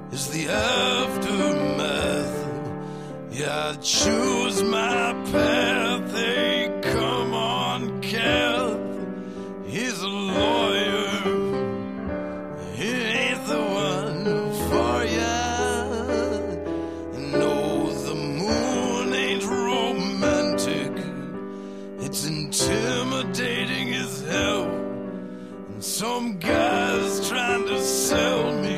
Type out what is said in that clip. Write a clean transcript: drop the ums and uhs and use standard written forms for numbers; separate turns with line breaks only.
is the aftermath. Yeah, I choose my path. Hey, come on, Kath. He's a lawyer. He ain't the one for ya. No, the moon ain't romantic. It's intimidating as hell. And some guy's trying to sell me